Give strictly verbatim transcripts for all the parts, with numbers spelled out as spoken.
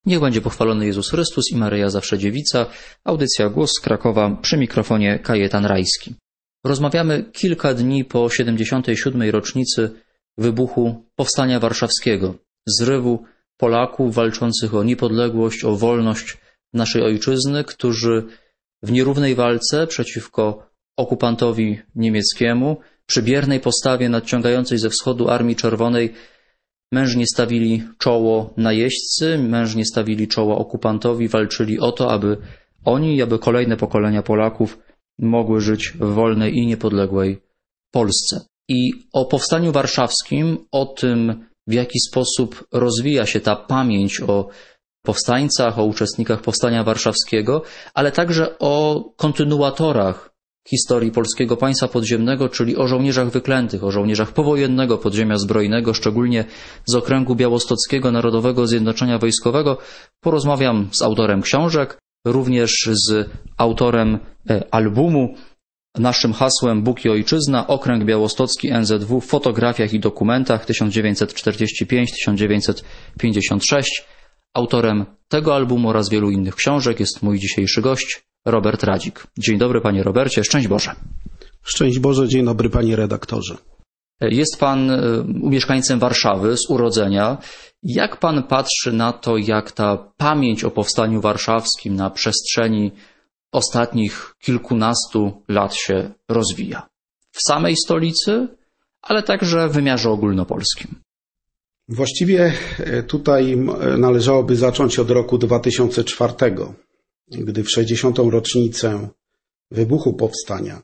Niech będzie pochwalony Jezus Chrystus i Maryja Zawsze Dziewica. Audycja Głos z Krakowa, przy mikrofonie Kajetan Rajski. Rozmawiamy kilka dni po siedemdziesiątej siódmej rocznicy wybuchu Powstania Warszawskiego, zrywu Polaków walczących o niepodległość, o wolność naszej ojczyzny, którzy w nierównej walce przeciwko okupantowi niemieckiemu, przy biernej postawie nadciągającej ze wschodu Armii Czerwonej, mężnie stawili czoło najeźdźcy, mężnie stawili czoło okupantowi, walczyli o to, aby oni i aby kolejne pokolenia Polaków mogły żyć w wolnej i niepodległej Polsce. I o Powstaniu Warszawskim, o tym, w jaki sposób rozwija się ta pamięć o powstańcach, o uczestnikach Powstania Warszawskiego, ale także o kontynuatorach historii Polskiego Państwa Podziemnego, czyli o żołnierzach wyklętych, o żołnierzach powojennego podziemia zbrojnego, szczególnie z okręgu białostockiego Narodowego Zjednoczenia Wojskowego. Porozmawiam z autorem książek, również z autorem albumu. Naszym hasłem Bóg i Ojczyzna, Okręg Białostocki N Z W w fotografiach i dokumentach tysiąc dziewięćset czterdziesty piąty do tysiąc dziewięćset pięćdziesiątego szóstego. Autorem tego albumu oraz wielu innych książek jest mój dzisiejszy gość, Robert Radzik. Dzień dobry, panie Robercie, szczęść Boże. Szczęść Boże, dzień dobry, panie redaktorze. Jest pan mieszkańcem Warszawy z urodzenia. Jak pan patrzy na to, jak ta pamięć o Powstaniu Warszawskim na przestrzeni ostatnich kilkunastu lat się rozwija? W samej stolicy, ale także w wymiarze ogólnopolskim. Właściwie tutaj należałoby zacząć od roku dwa tysiące czwartego, gdy w sześćdziesiątą rocznicę wybuchu powstania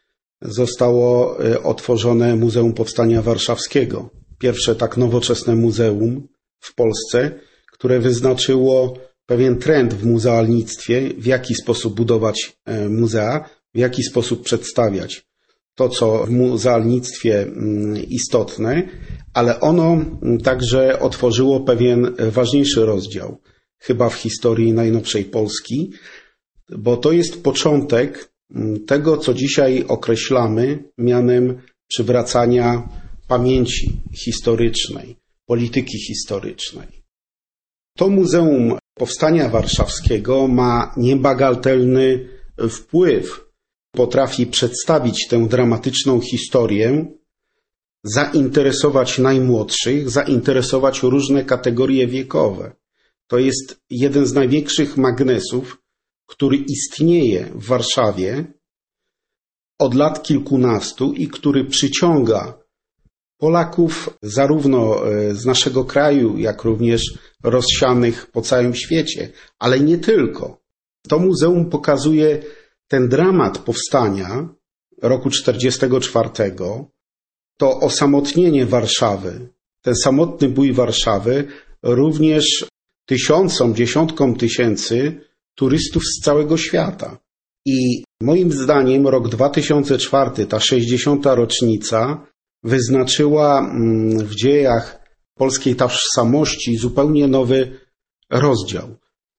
zostało otworzone Muzeum Powstania Warszawskiego. Pierwsze tak nowoczesne muzeum w Polsce, które wyznaczyło pewien trend w muzealnictwie, w jaki sposób budować muzea, w jaki sposób przedstawiać to, co w muzealnictwie istotne, ale ono także otworzyło pewien ważniejszy rozdział, chyba w historii najnowszej Polski, bo to jest początek tego, co dzisiaj określamy mianem przywracania pamięci historycznej, polityki historycznej. To Muzeum Powstania Warszawskiego ma niebagatelny wpływ. Potrafi przedstawić tę dramatyczną historię, zainteresować najmłodszych, zainteresować różne kategorie wiekowe. To jest jeden z największych magnesów, który istnieje w Warszawie od lat kilkunastu i który przyciąga Polaków zarówno z naszego kraju, jak również rozsianych po całym świecie, ale nie tylko. To muzeum pokazuje ten dramat powstania roku czterdziestego czwartego, to osamotnienie Warszawy, ten samotny bój Warszawy, również tysiącom, dziesiątkom tysięcy turystów z całego świata. I moim zdaniem rok dwa tysiące czwarty, ta sześćdziesiąta rocznica, wyznaczyła w dziejach polskiej tożsamości zupełnie nowy rozdział.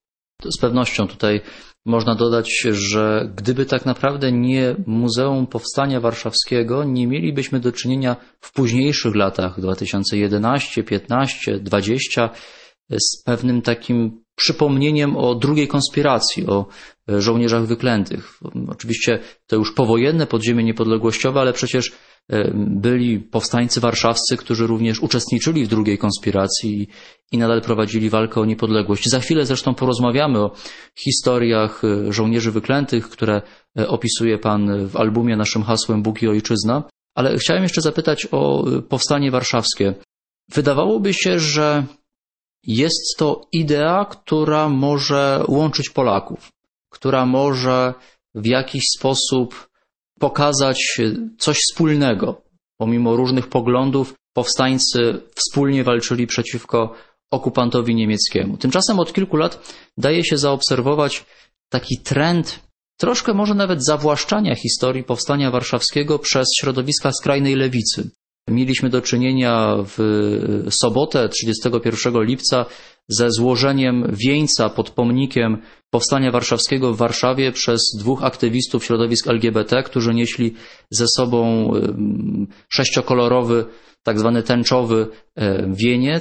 Z pewnością tutaj można dodać, że gdyby tak naprawdę nie Muzeum Powstania Warszawskiego, nie mielibyśmy do czynienia w późniejszych latach dwa tysiące jedenastym, piętnastym, dwudziestym z pewnym takim przypomnieniem o drugiej konspiracji, o żołnierzach wyklętych. Oczywiście to już powojenne podziemie niepodległościowe, ale przecież byli powstańcy warszawscy, którzy również uczestniczyli w drugiej konspiracji i nadal prowadzili walkę o niepodległość. Za chwilę zresztą porozmawiamy o historiach żołnierzy wyklętych, które opisuje pan w albumie naszym hasłem Bóg i Ojczyzna. Ale chciałem jeszcze zapytać o Powstanie Warszawskie. Wydawałoby się, że jest to idea, która może łączyć Polaków, która może w jakiś sposób pokazać coś wspólnego. Pomimo różnych poglądów, powstańcy wspólnie walczyli przeciwko okupantowi niemieckiemu. Tymczasem od kilku lat daje się zaobserwować taki trend, troszkę może nawet zawłaszczania historii Powstania Warszawskiego przez środowiska skrajnej lewicy. Mieliśmy do czynienia w sobotę, trzydziestego pierwszego lipca, ze złożeniem wieńca pod pomnikiem Powstania Warszawskiego w Warszawie przez dwóch aktywistów środowisk L G B T, którzy nieśli ze sobą sześciokolorowy, tak zwany tęczowy wieniec.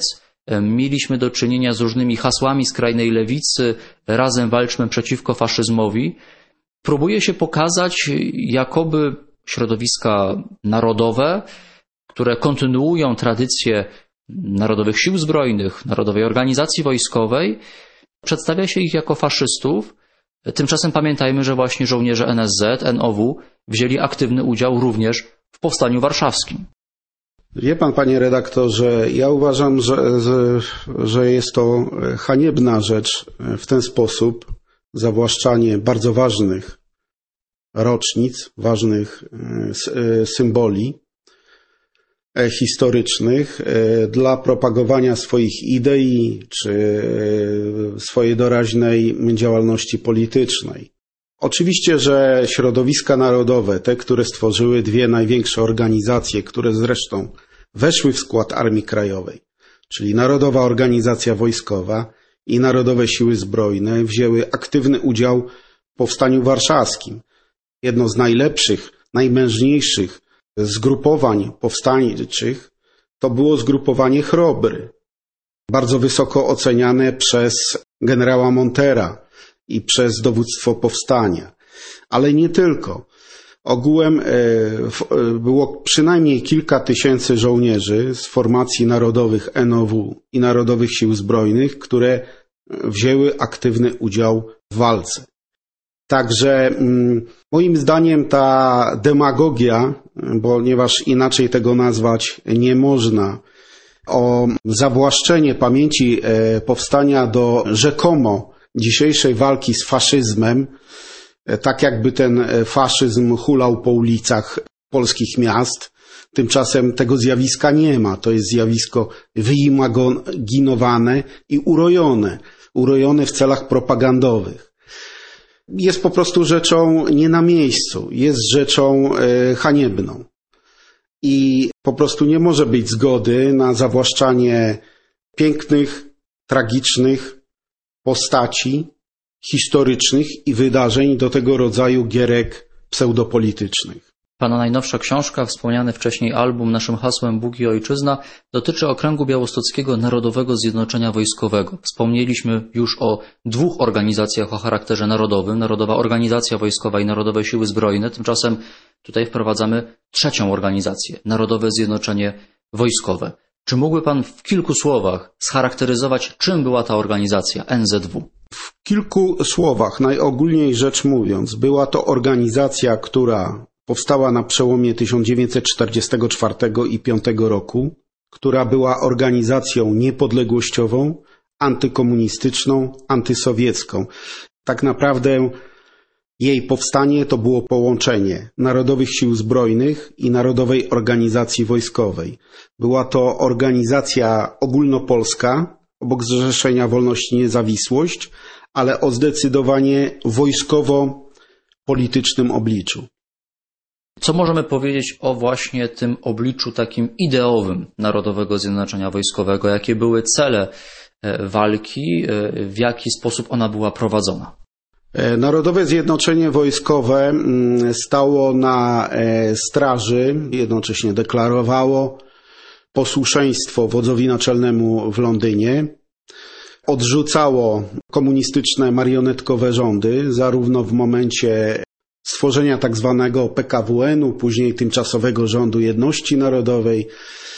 mieliśmy do czynienia z różnymi hasłami skrajnej lewicy, razem walczmy przeciwko faszyzmowi. Próbuje się pokazać, jakoby środowiska narodowe, które kontynuują tradycję Narodowych Sił Zbrojnych, Narodowej Organizacji Wojskowej, przedstawia się ich jako faszystów. Tymczasem pamiętajmy, że właśnie żołnierze N S Z, N O W wzięli aktywny udział również w Powstaniu Warszawskim. Wie pan, panie redaktorze, ja uważam, że, że jest to haniebna rzecz w ten sposób, zawłaszczanie bardzo ważnych rocznic, ważnych symboli historycznych dla propagowania swoich idei czy swojej doraźnej działalności politycznej. Oczywiście, że środowiska narodowe, te, które stworzyły dwie największe organizacje, które zresztą weszły w skład Armii Krajowej, czyli Narodowa Organizacja Wojskowa i Narodowe Siły Zbrojne, wzięły aktywny udział w Powstaniu Warszawskim. Jedno z najlepszych, najmężniejszych zgrupowań powstańczych to było zgrupowanie Chrobry, bardzo wysoko oceniane przez generała Montera i przez dowództwo powstania. Ale nie tylko. Ogółem było przynajmniej kilka tysięcy żołnierzy z formacji narodowych N O W i Narodowych Sił Zbrojnych, które wzięły aktywny udział w walce. Także moim zdaniem ta demagogia, ponieważ inaczej tego nazwać nie można, o zawłaszczenie pamięci powstania do rzekomo dzisiejszej walki z faszyzmem, tak jakby ten faszyzm hulał po ulicach polskich miast. Tymczasem tego zjawiska nie ma. To jest zjawisko wyimaginowane i urojone. Urojone w celach propagandowych. Jest po prostu rzeczą nie na miejscu. Jest rzeczą e, haniebną. I po prostu nie może być zgody na zawłaszczanie pięknych, tragicznych postaci historycznych i wydarzeń do tego rodzaju gierek pseudopolitycznych. Pana najnowsza książka, wspomniany wcześniej album Naszym hasłem Bóg i Ojczyzna, dotyczy okręgu białostockiego Narodowego Zjednoczenia Wojskowego. Wspomnieliśmy już o dwóch organizacjach o charakterze narodowym, Narodowa Organizacja Wojskowa i Narodowe Siły Zbrojne. Tymczasem tutaj wprowadzamy trzecią organizację, Narodowe Zjednoczenie Wojskowe. Czy mógłby pan w kilku słowach scharakteryzować, czym była ta organizacja N Z W? W kilku słowach, najogólniej rzecz mówiąc, była to organizacja, która powstała na przełomie tysiąc dziewięćset czterdziestego czwartego i tysiąc dziewięćset piątego roku, która była organizacją niepodległościową, antykomunistyczną, antysowiecką. Tak naprawdę jej powstanie to było połączenie Narodowych Sił Zbrojnych i Narodowej Organizacji Wojskowej. Była to organizacja ogólnopolska, obok Zrzeszenia Wolność i Niezawisłość, ale o zdecydowanie wojskowo-politycznym obliczu. Co możemy powiedzieć o właśnie tym obliczu takim ideowym Narodowego Zjednoczenia Wojskowego? Jakie były cele walki? W jaki sposób ona była prowadzona? Narodowe Zjednoczenie Wojskowe stało na straży, jednocześnie deklarowało posłuszeństwo wodzowi naczelnemu w Londynie, odrzucało komunistyczne marionetkowe rządy, zarówno w momencie stworzenia tak zwanego P K W N u, później Tymczasowego Rządu Jedności Narodowej.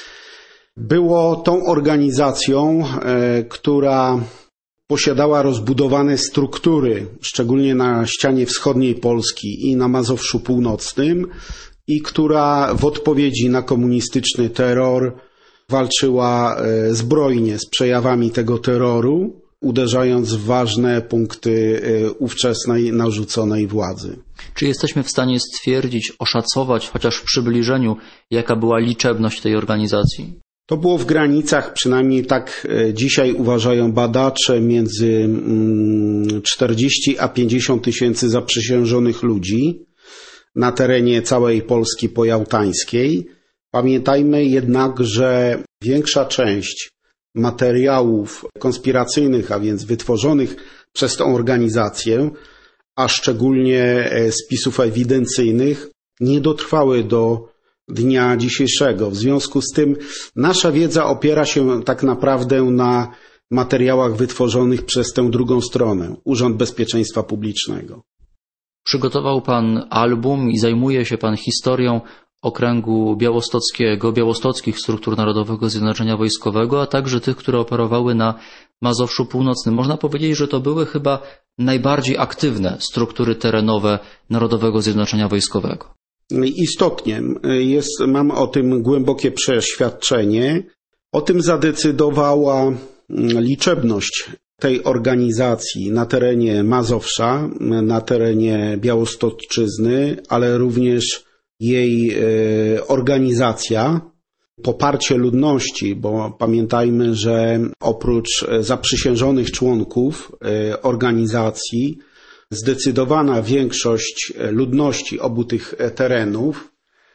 Było tą organizacją, e, która posiadała rozbudowane struktury, szczególnie na ścianie wschodniej Polski i na Mazowszu Północnym, i która w odpowiedzi na komunistyczny terror walczyła e, zbrojnie z przejawami tego terroru, uderzając w ważne punkty ówczesnej narzuconej władzy. Czy jesteśmy w stanie stwierdzić, oszacować, chociaż w przybliżeniu, jaka była liczebność tej organizacji? To było w granicach, przynajmniej tak dzisiaj uważają badacze, między czterdzieści a pięćdziesiąt tysięcy zaprzysiężonych ludzi na terenie całej Polski pojałtańskiej. Pamiętajmy jednak, że większa część materiałów konspiracyjnych, a więc wytworzonych przez tę organizację, a szczególnie spisów ewidencyjnych, nie dotrwały do dnia dzisiejszego. W związku z tym nasza wiedza opiera się tak naprawdę na materiałach wytworzonych przez tę drugą stronę, Urząd Bezpieczeństwa Publicznego. Przygotował Pan album i zajmuje się Pan historią okręgu białostockiego, białostockich struktur Narodowego Zjednoczenia Wojskowego, a także tych, które operowały na Mazowszu Północnym. Można powiedzieć, że to były chyba najbardziej aktywne struktury terenowe Narodowego Zjednoczenia Wojskowego. Istotnie. Jest, mam o tym głębokie przeświadczenie. O tym zadecydowała liczebność tej organizacji na terenie Mazowsza, na terenie Białostoczyzny, ale również jej organizacja, poparcie ludności, bo pamiętajmy, że oprócz zaprzysiężonych członków organizacji, zdecydowana większość ludności obu tych terenów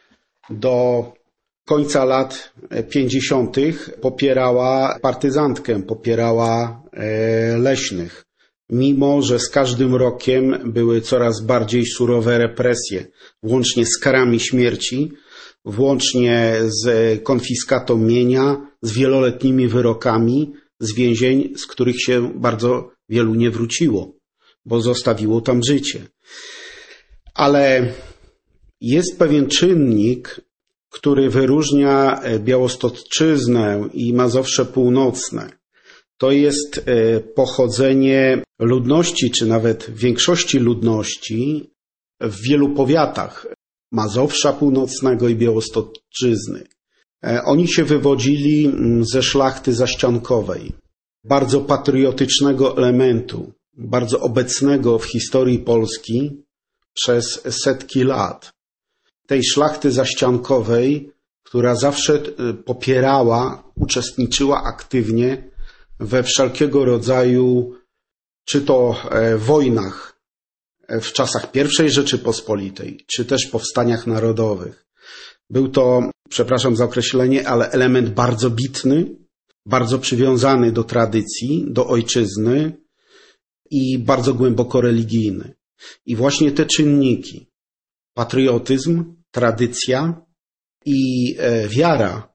do końca lat pięćdziesiątych popierała partyzantkę, popierała leśnych. Mimo że z każdym rokiem były coraz bardziej surowe represje, włącznie z karami śmierci, włącznie z konfiskatą mienia, z wieloletnimi wyrokami z więzień, z których się bardzo wielu nie wróciło, bo zostawiło tam życie. Ale jest pewien czynnik, który wyróżnia Białostoczyznę i Mazowsze Północne. To jest pochodzenie ludności, czy nawet większości ludności w wielu powiatach Mazowsza Północnego i Białostoczyzny. Oni się wywodzili ze szlachty zaściankowej, bardzo patriotycznego elementu, bardzo obecnego w historii Polski przez setki lat. Tej szlachty zaściankowej, która zawsze popierała, uczestniczyła aktywnie we wszelkiego rodzaju, czy to wojnach w czasach pierwszej Rzeczypospolitej, czy też powstaniach narodowych. Był to, przepraszam za określenie, ale element bardzo bitny, bardzo przywiązany do tradycji, do ojczyzny i bardzo głęboko religijny. I właśnie te czynniki, patriotyzm, tradycja i wiara,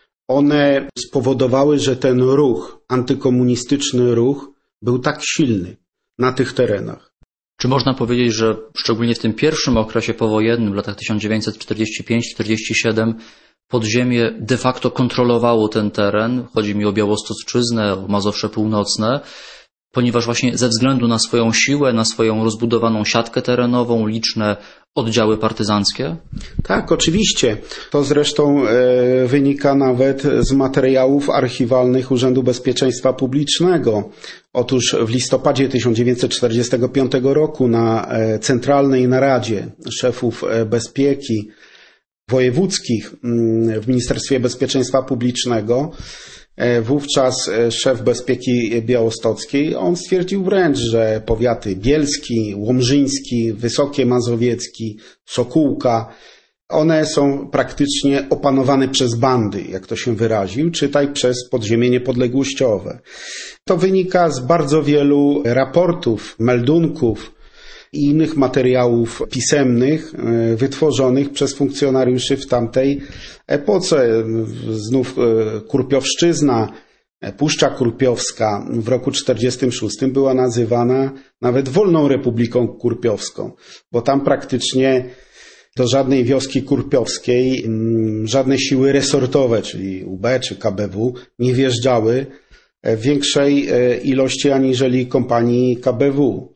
one spowodowały, że ten ruch, antykomunistyczny ruch, był tak silny na tych terenach. Czy można powiedzieć, że szczególnie w tym pierwszym okresie powojennym, w latach tysiąc dziewięćset czterdziesty piąty czterdziesty siódmy, podziemie de facto kontrolowało ten teren? Chodzi mi o Białostoczyznę, o Mazowsze Północne, ponieważ właśnie ze względu na swoją siłę, na swoją rozbudowaną siatkę terenową, liczne oddziały partyzanckie? Tak, oczywiście. To zresztą e, wynika nawet z materiałów archiwalnych Urzędu Bezpieczeństwa Publicznego. Otóż w listopadzie tysiąc dziewięćset czterdziestego piątego roku na e, Centralnej Naradzie Szefów e, Bezpieki Wojewódzkich m, w Ministerstwie Bezpieczeństwa Publicznego wówczas szef Bezpieki Białostockiej, on stwierdził wręcz, że powiaty Bielski, Łomżyński, Wysokie Mazowiecki, Sokółka, one są praktycznie opanowane przez bandy, jak to się wyraził, czytaj przez podziemie niepodległościowe. To wynika z bardzo wielu raportów, meldunków i innych materiałów pisemnych wytworzonych przez funkcjonariuszy w tamtej epoce. Znów Kurpiowszczyzna, Puszcza Kurpiowska w roku czterdziestym szóstym była nazywana nawet Wolną Republiką Kurpiowską, bo tam praktycznie do żadnej wioski kurpiowskiej żadne siły resortowe, czyli U B czy K B W, nie wjeżdżały w większej ilości aniżeli kompanii K B W.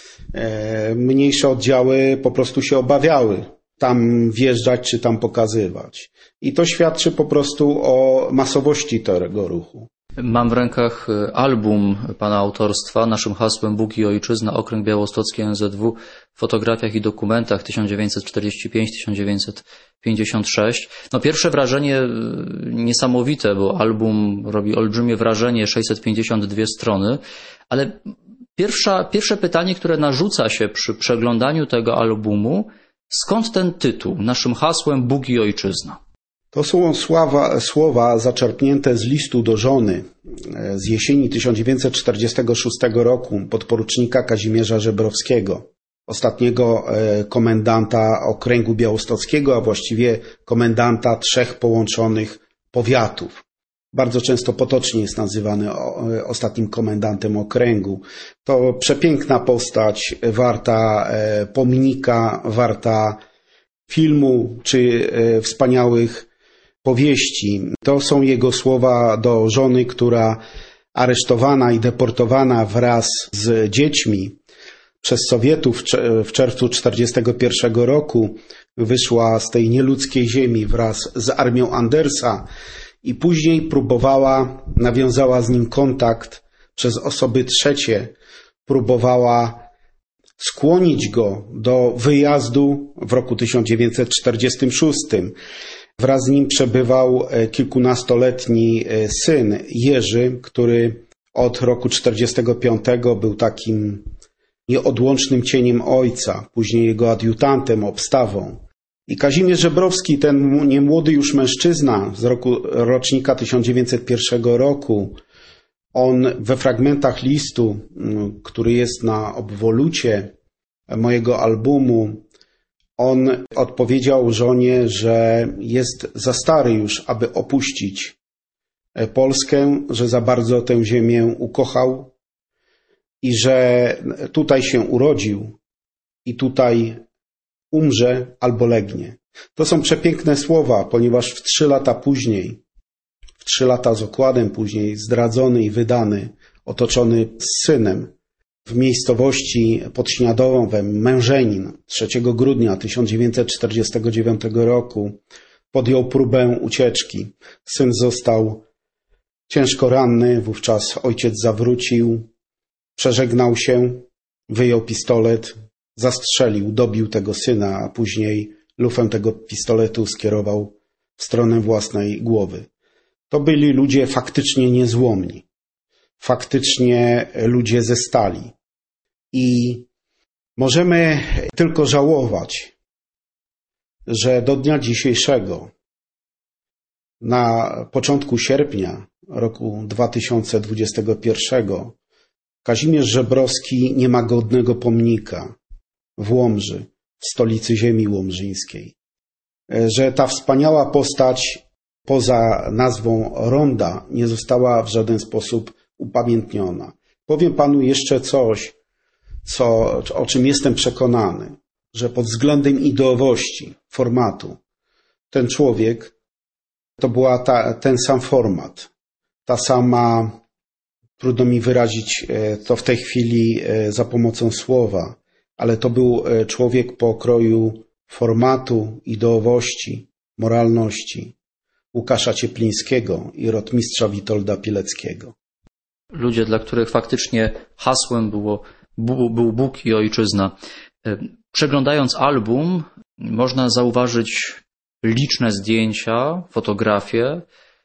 Mniejsze oddziały po prostu się obawiały tam wjeżdżać czy tam pokazywać. I to świadczy po prostu o masowości tego ruchu. Mam w rękach album pana autorstwa, naszym hasłem Bóg i Ojczyzna, Okręg Białostocki N Z W, w fotografiach i dokumentach tysiąc dziewięćset czterdziesty piąty do tysiąc dziewięćset pięćdziesiątego szóstego. No pierwsze wrażenie niesamowite, bo album robi olbrzymie wrażenie, sześćset pięćdziesiąt dwie strony, ale pierwsza, pierwsze pytanie, które narzuca się przy przeglądaniu tego albumu, skąd ten tytuł, naszym hasłem Bóg i Ojczyzna? To są słowa, słowa zaczerpnięte z listu do żony z jesieni tysiąc dziewięćset czterdziestego szóstego roku podporucznika Kazimierza Żebrowskiego, ostatniego komendanta okręgu białostockiego, a właściwie komendanta trzech połączonych powiatów. Bardzo często potocznie jest nazywany ostatnim komendantem okręgu. To przepiękna postać, warta pomnika, warta filmu czy wspaniałych powieści. To są jego słowa do żony, która aresztowana i deportowana wraz z dziećmi przez Sowietów w czerwcu tysiąc dziewięćset czterdziestego pierwszego roku wyszła z tej nieludzkiej ziemi wraz z armią Andersa i później próbowała, nawiązała z nim kontakt przez osoby trzecie, próbowała skłonić go do wyjazdu w roku tysiąc dziewięćset czterdziestym szóstym. Wraz z nim przebywał kilkunastoletni syn Jerzy, który od roku czterdziestego piątego był takim nieodłącznym cieniem ojca, później jego adiutantem, obstawą. I Kazimierz Żebrowski, ten niemłody już mężczyzna z roku, rocznika tysiąc dziewięćset pierwszego roku, on we fragmentach listu, który jest na obwolucie mojego albumu, on odpowiedział żonie, że jest za stary już, aby opuścić Polskę, że za bardzo tę ziemię ukochał i że tutaj się urodził i tutaj umrze albo legnie. To są przepiękne słowa, ponieważ w trzy lata później, w trzy lata z okładem później, zdradzony i wydany, otoczony synem, w miejscowości pod Śniadowem, Mężenin, trzeciego grudnia tysiąc dziewięćset czterdziestego dziewiątego roku podjął próbę ucieczki. Syn został ciężko ranny, wówczas ojciec zawrócił, przeżegnał się, wyjął pistolet, zastrzelił, dobił tego syna, a później lufę tego pistoletu skierował w stronę własnej głowy. To byli ludzie faktycznie niezłomni. Faktycznie ludzie ze stali. I możemy tylko żałować, że do dnia dzisiejszego, na początku sierpnia roku dwa tysiące dwudziestego pierwszego, Kazimierz Żebrowski nie ma godnego pomnika w Łomży, w stolicy ziemi łomżyńskiej. Że ta wspaniała postać poza nazwą Ronda nie została w żaden sposób upamiętniona. Powiem panu jeszcze coś, co, o czym jestem przekonany, że pod względem ideowości, formatu, ten człowiek to była ta, ten sam format, ta sama, trudno mi wyrazić to w tej chwili za pomocą słowa, ale to był człowiek pokroju formatu, ideowości, moralności Łukasza Cieplińskiego i rotmistrza Witolda Pileckiego. Ludzie, dla których faktycznie hasłem było, był Bóg i Ojczyzna. Przeglądając album, można zauważyć liczne zdjęcia, fotografie,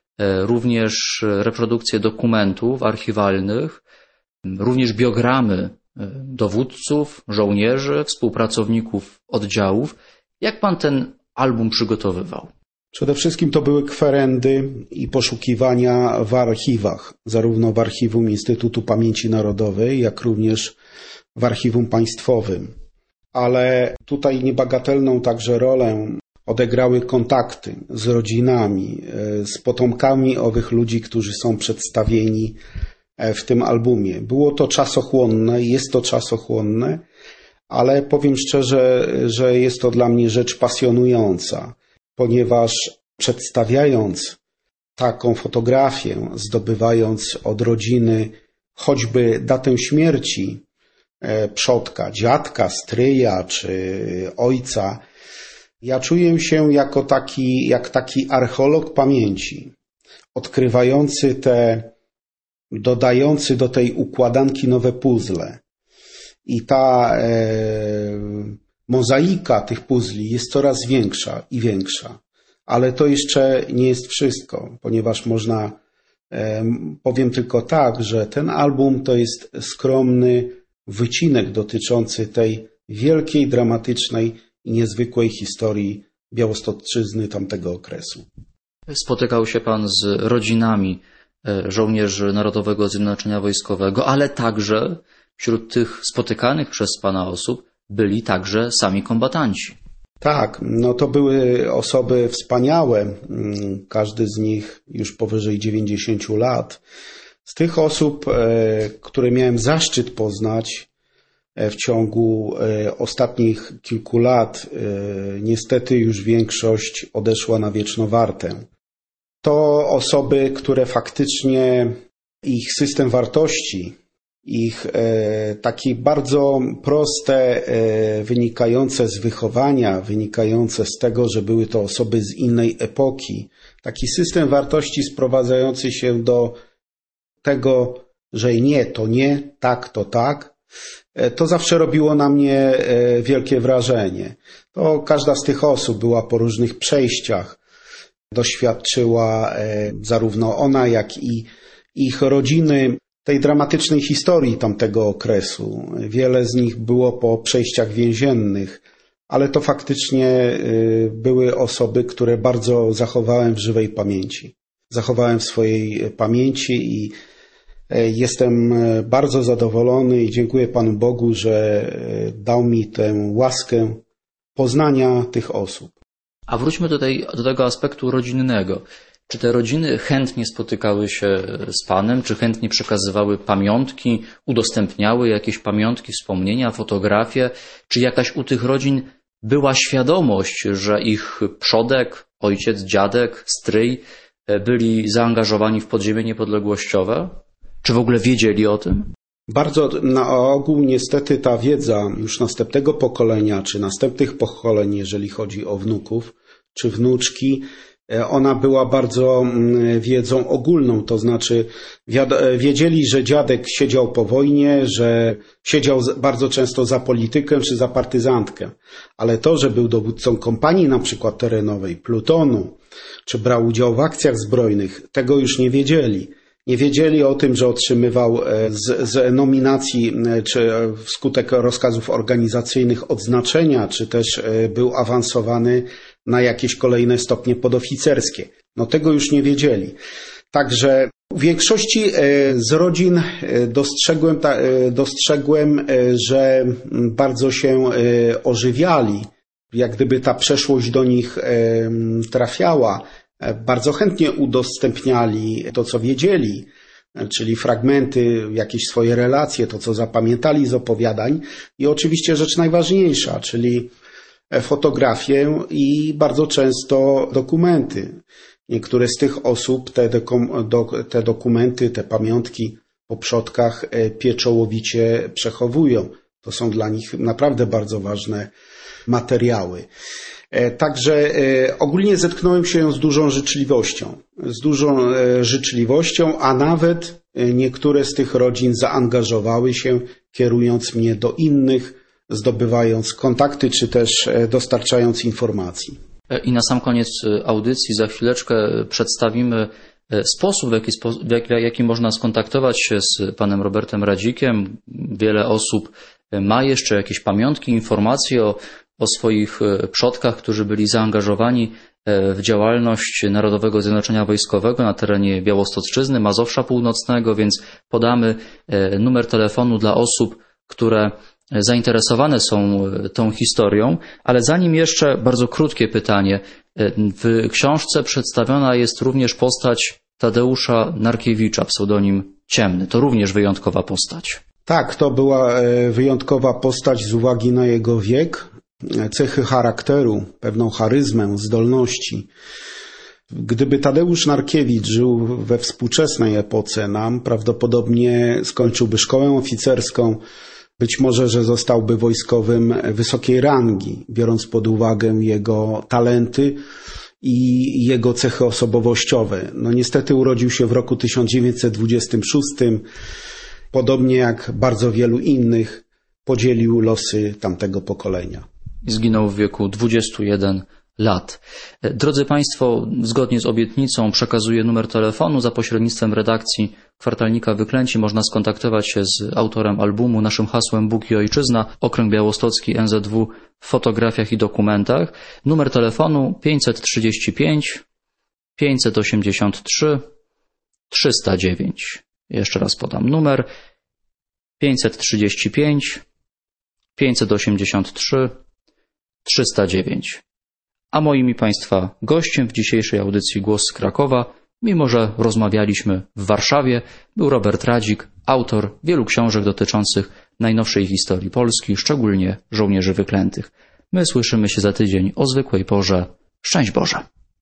również reprodukcje dokumentów archiwalnych, również biogramy dowódców, żołnierzy, współpracowników oddziałów. Jak pan ten album przygotowywał? Przede wszystkim to były kwerendy i poszukiwania w archiwach, zarówno w archiwum Instytutu Pamięci Narodowej, jak również w archiwum państwowym. Ale tutaj niebagatelną także rolę odegrały kontakty z rodzinami, z potomkami owych ludzi, którzy są przedstawieni w tym albumie. Było to czasochłonne, jest to czasochłonne, ale powiem szczerze, że jest to dla mnie rzecz pasjonująca, ponieważ przedstawiając taką fotografię, zdobywając od rodziny choćby datę śmierci przodka, dziadka, stryja czy ojca, ja czuję się jako taki, jak taki archeolog pamięci, odkrywający te, dodający do tej układanki nowe puzzle. I ta e, mozaika tych puzli jest coraz większa i większa. Ale to jeszcze nie jest wszystko, ponieważ można, e, powiem tylko tak, że ten album to jest skromny wycinek dotyczący tej wielkiej, dramatycznej i niezwykłej historii Białostoczyzny tamtego okresu. Spotykał się pan z rodzinami żołnierzy Narodowego Zjednoczenia Wojskowego, ale także wśród tych spotykanych przez pana osób byli także sami kombatanci. Tak, no to były osoby wspaniałe, każdy z nich już powyżej dziewięćdziesięciu lat. Z tych osób, które miałem zaszczyt poznać w ciągu ostatnich kilku lat, niestety już większość odeszła na wieczną wartę. To osoby, które faktycznie ich system wartości, ich e, takie bardzo proste, e, wynikające z wychowania, wynikające z tego, że były to osoby z innej epoki, taki system wartości sprowadzający się do tego, że nie, to nie, tak, to tak, e, to zawsze robiło na mnie e, wielkie wrażenie. To każda z tych osób była po różnych przejściach, doświadczyła e, zarówno ona, jak i ich rodziny tej dramatycznej historii tamtego okresu. Wiele z nich było po przejściach więziennych, ale to faktycznie były osoby, które bardzo zachowałem w żywej pamięci. Zachowałem w swojej pamięci i jestem bardzo zadowolony i dziękuję Panu Bogu, że dał mi tę łaskę poznania tych osób. A wróćmy do, tej, do tego aspektu rodzinnego. Czy te rodziny chętnie spotykały się z Panem, czy chętnie przekazywały pamiątki, udostępniały jakieś pamiątki, wspomnienia, fotografie? Czy jakaś u tych rodzin była świadomość, że ich przodek, ojciec, dziadek, stryj byli zaangażowani w podziemie niepodległościowe? Czy w ogóle wiedzieli o tym? Bardzo na ogół niestety ta wiedza już następnego pokolenia, czy następnych pokoleń, jeżeli chodzi o wnuków, czy wnuczki, ona była bardzo wiedzą ogólną, to znaczy wiedzieli, że dziadek siedział po wojnie, że siedział bardzo często za politykę czy za partyzantkę, ale to, że był dowódcą kompanii na przykład terenowej, plutonu, czy brał udział w akcjach zbrojnych, tego już nie wiedzieli. Nie wiedzieli o tym, że otrzymywał z, z nominacji czy wskutek rozkazów organizacyjnych odznaczenia, czy też był awansowany na jakieś kolejne stopnie podoficerskie. No tego już nie wiedzieli. Także w większości z rodzin dostrzegłem, dostrzegłem, że bardzo się ożywiali. Jak gdyby ta przeszłość do nich trafiała, bardzo chętnie udostępniali to, co wiedzieli, czyli fragmenty, jakieś swoje relacje, to, co zapamiętali z opowiadań i oczywiście rzecz najważniejsza, czyli fotografie i bardzo często dokumenty. Niektóre z tych osób te, te dokumenty, te pamiątki po przodkach pieczołowicie przechowują. To są dla nich naprawdę bardzo ważne materiały. Także ogólnie zetknąłem się z dużą życzliwością, z dużą życzliwością, a nawet niektóre z tych rodzin zaangażowały się, kierując mnie do innych, zdobywając kontakty, czy też dostarczając informacji. I na sam koniec audycji za chwileczkę przedstawimy sposób, w jaki, w jaki, w jaki można skontaktować się z panem Robertem Radzikiem. Wiele osób ma jeszcze jakieś pamiątki, informacje o, o swoich przodkach, którzy byli zaangażowani w działalność Narodowego Zjednoczenia Wojskowego na terenie Białostoczczyzny, Mazowsza Północnego, więc podamy numer telefonu dla osób, które zainteresowane są tą historią, ale zanim jeszcze bardzo krótkie pytanie. W książce przedstawiona jest również postać Tadeusza Narkiewicza, pseudonim Ciemny. To również wyjątkowa postać. Tak, to była wyjątkowa postać z uwagi na jego wiek, cechy charakteru, pewną charyzmę, zdolności. Gdyby Tadeusz Narkiewicz żył we współczesnej epoce nam, prawdopodobnie skończyłby szkołę oficerską, być może, że zostałby wojskowym wysokiej rangi, biorąc pod uwagę jego talenty i jego cechy osobowościowe. No niestety urodził się w roku tysiąc dziewięćset dwudziestym szóstym. Podobnie jak bardzo wielu innych, podzielił losy tamtego pokolenia. Zginął w wieku dwudziestu jeden lat. Drodzy Państwo, zgodnie z obietnicą przekazuję numer telefonu. Za pośrednictwem redakcji Kwartalnika Wyklęci można skontaktować się z autorem albumu. Naszym hasłem Bóg i Ojczyzna, Okręg Białostocki, N Z W w fotografiach i dokumentach. Numer telefonu pięćset trzydzieści pięć pięćset osiemdziesiąt trzy trzysta dziewięć. Jeszcze raz podam numer pięćset trzydzieści pięć pięćset osiemdziesiąt trzy trzysta dziewięć. A moim i Państwa gościem w dzisiejszej audycji Głos z Krakowa, mimo że rozmawialiśmy w Warszawie, był Robert Radzik, autor wielu książek dotyczących najnowszej historii Polski, szczególnie żołnierzy wyklętych. My słyszymy się za tydzień o zwykłej porze. Szczęść Boże!